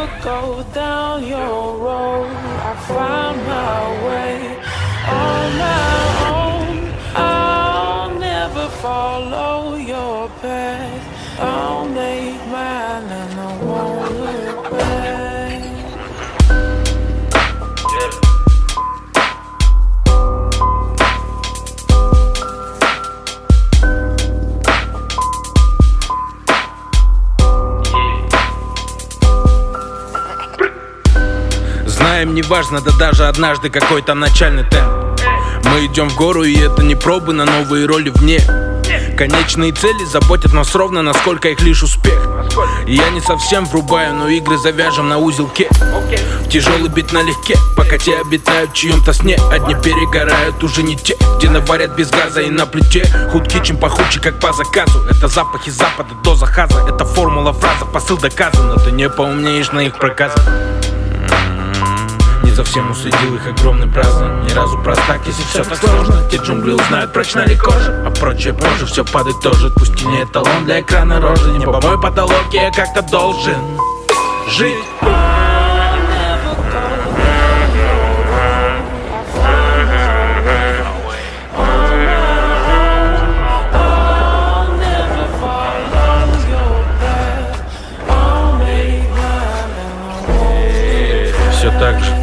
never go down your road. I find my way on my own. I'll never follow your path. I'll make mine and I won't look back. Знаем, не важно, да даже однажды какой там начальный темп. Мы идем в гору, и это не пробы на новые роли вне. Конечные цели заботят нас ровно, насколько их лишь успех. И я не совсем врубаю, но игры завяжем на узелке. Тяжелый бит налегке, пока те обитают в чьем-то сне. Одни перегорают, уже не те, где наварят без газа и на плите. Худки чем пахучий, как по заказу. Это запахи запада до заказа. Это формула, фраза, посыл доказан. Но ты не поумнеешь на их проказах. Не совсем уследил их огромный праздник. Ни разу простак, если все так сложно. Те джунгли узнают, прочна ли кожа. А прочее позже, все падает тоже. Пусть и не эталон для экрана рожи. Небо мой потолок, и я как-то должен жить. Все так же.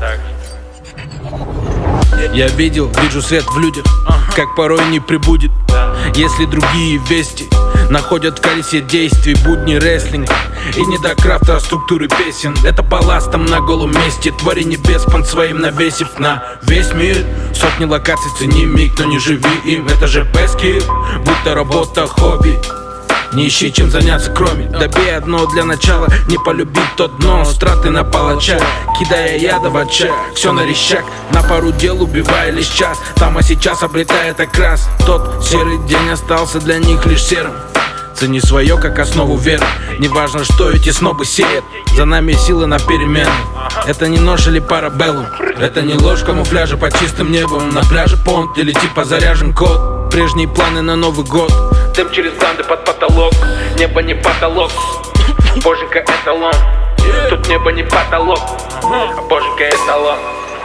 Я вижу свет в людях, как порой не прибудет. Если другие вести находят в колесе действий будни рестлинг. И не до крафта структуры песен. Это балластом на голом месте. Твари небес под своим навесив на весь мир. Сотни локаций, цени миг, но не живи им. Это же бэскил, будто работа, хобби. Не ищи чем заняться, кроме добей одно для начала. Не полюбить то дно, страты на палача. Кидая яда в очаг, все на рещак. На пару дел убивая лишь час. Там, а сейчас обретает окрас. Тот серый день остался для них лишь серым. Цени свое как основу веры. Неважно, что эти снобы сеют. За нами силы на перемены. Это не нож или парабеллум. Это не ложь камуфляжа под чистым небом. На пляже понт или типа заряжен код. Прежние планы на Новый год. Дым через гланды под потолок. Небо не потолок. Боженька эталон. Тут небо не потолок, а боженька эталон.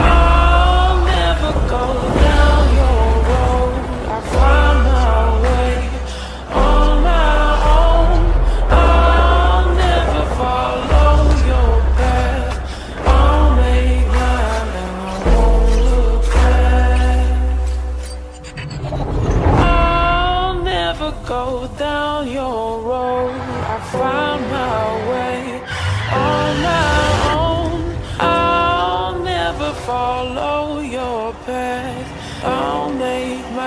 Go down your road, I find my way on my own. I'll never follow your path. I'll make my